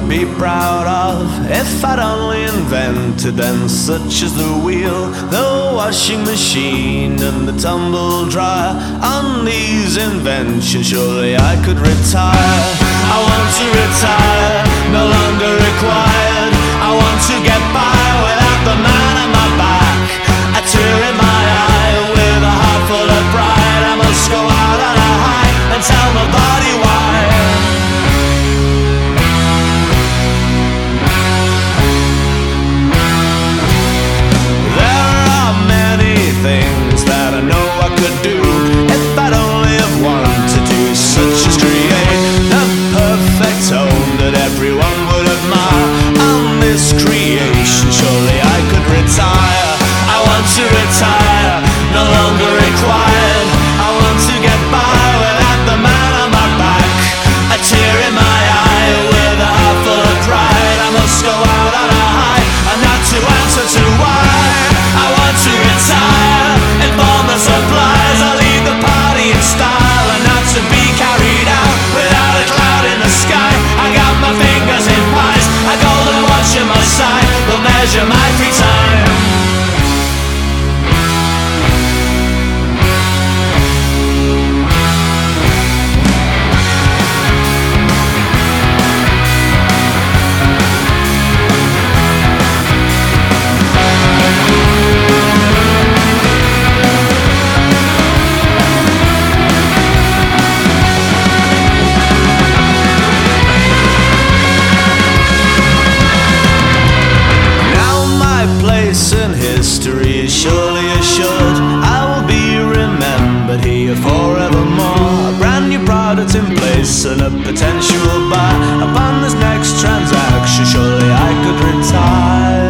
be proud of if I'd only invented them, such as the wheel, the washing machine, and the tumble dryer. On these inventions, surely I could retire. I want to retire, no longer required. I want to get by without the man on my back, a tear in my eye with a heart full of pride. I must go out on a high and tell nobody why. Things that I know I could do if I'd only have wanted to, such as create the perfect home that everyone would admire. On this creation, surely I could retire. I want to retire, no longer required. I want to get by without the man on my back, a tear in my eye with a heart full of pride. I must go out on a high and not to answer to why. I want to retire, inform the supplies. I leave the party in style and not to be carried out without a cloud in the sky. I got my fingers in pies, a golden watch in my side will measure my free time. In history, surely assured, I will be remembered here forevermore. A brand new product in place and a potential buy. Upon this next transaction, surely I could retire.